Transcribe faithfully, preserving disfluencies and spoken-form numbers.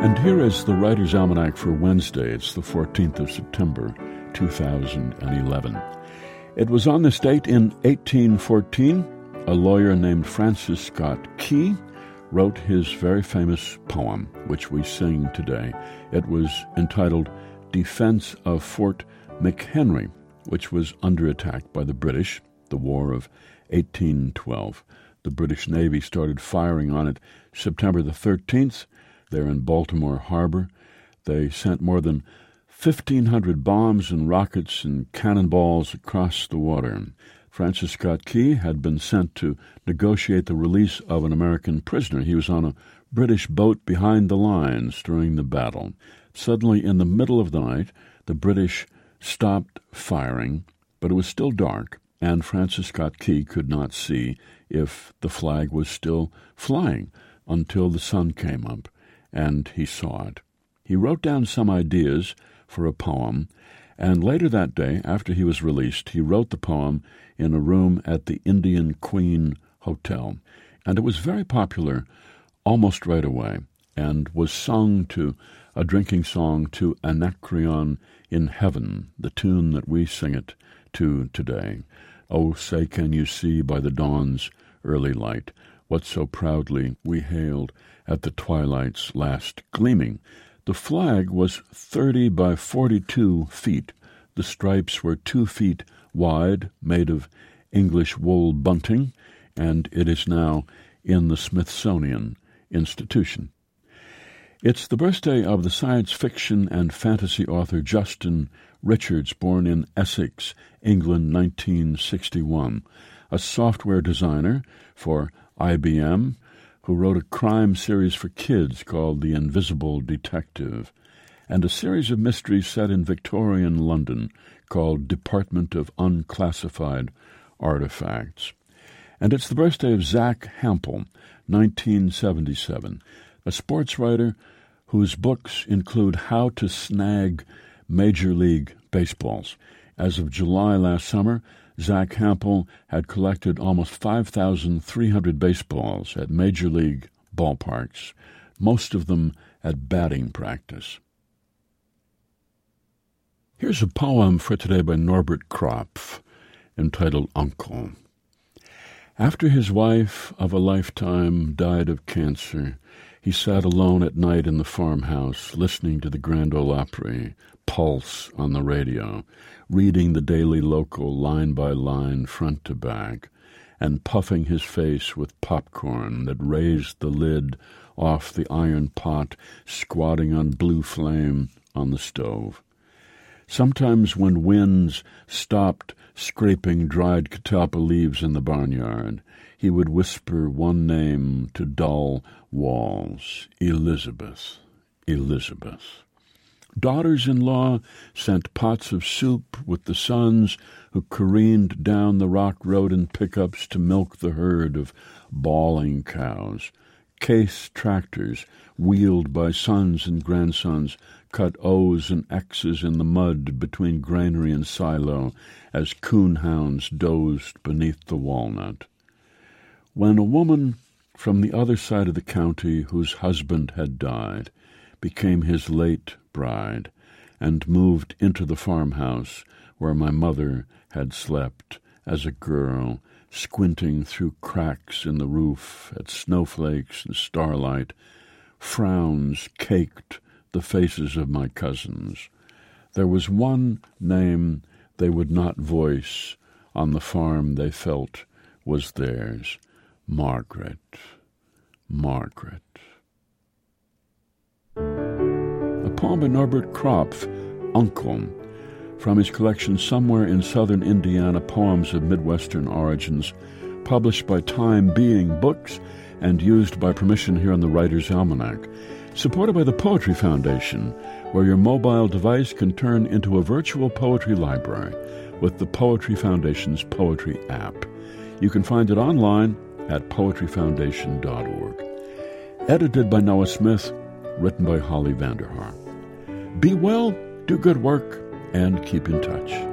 And here is the Writer's Almanac for Wednesday. It's the fourteenth of September, two thousand eleven. It was on this date in eighteen fourteen, a lawyer named Francis Scott Key wrote his very famous poem, which we sing today. It was entitled Defense of Fort McHenry, which was under attack by the British, the War of eighteen twelve. The British Navy started firing on it September the thirteenth. There in Baltimore Harbor. They sent more than fifteen hundred bombs and rockets and cannonballs across the water. Francis Scott Key had been sent to negotiate the release of an American prisoner. He was on a British boat behind the lines during the battle. Suddenly, in the middle of the night, the British stopped firing, but it was still dark, and Francis Scott Key could not see if the flag was still flying until the sun came up. And he saw it. He wrote down some ideas for a poem, and later that day, after he was released, he wrote the poem in a room at the Indian Queen Hotel. And it was very popular almost right away, and was sung to a drinking song to Anacreon in Heaven, the tune that we sing it to today. Oh, say can you see by the dawn's early light what so proudly we hailed at the twilight's last gleaming. The flag was thirty by forty-two feet. The stripes were two feet wide, made of English wool bunting, and it is now in the Smithsonian Institution. It's the birthday of the science fiction and fantasy author Justin Richards, born in Essex, England, nineteen sixty-one, a software designer for I B M, who wrote a crime series for kids called The Invisible Detective, and a series of mysteries set in Victorian London called Department of Unclassified Artifacts. And it's the birthday of Zack Hample, nineteen seventy-seven, a sports writer whose books include How to Snag Major League Baseballs. As of July last summer, Zack Hample had collected almost five thousand three hundred baseballs at Major League ballparks, most of them at batting practice. Here's a poem for today by Norbert Kropf, entitled Uncle. After his wife of a lifetime died of cancer, he sat alone at night in the farmhouse, listening to the Grand Ole Opry Pulse on the radio, reading the Daily Local line by line, front to back, and puffing his face with popcorn that raised the lid off the iron pot, squatting on blue flame on the stove. Sometimes when winds stopped scraping dried catalpa leaves in the barnyard, he would whisper one name to dull walls, Elizabeth, Elizabeth. Daughters-in-law sent pots of soup with the sons who careened down the rock road in pickups to milk the herd of bawling cows. Case tractors, wheeled by sons and grandsons, cut O's and X's in the mud between granary and silo as coonhounds dozed beneath the walnut. When a woman from the other side of the county whose husband had died became his late bride and moved into the farmhouse where my mother had slept as a girl, squinting through cracks in the roof at snowflakes and starlight, frowns caked the faces of my cousins. There was one name they would not voice on the farm they felt was theirs, Margaret, Margaret. A poem by Norbert Kropf, Uncle, from his collection Somewhere in Southern Indiana, Poems of Midwestern Origins, published by Time Being Books and used by permission here on the Writer's Almanac. Supported by the Poetry Foundation, where your mobile device can turn into a virtual poetry library with the Poetry Foundation's Poetry app. You can find it online at poetry foundation dot org. Edited by Noah Smith, written by Holly Vanderhaar. Be well, do good work, and keep in touch.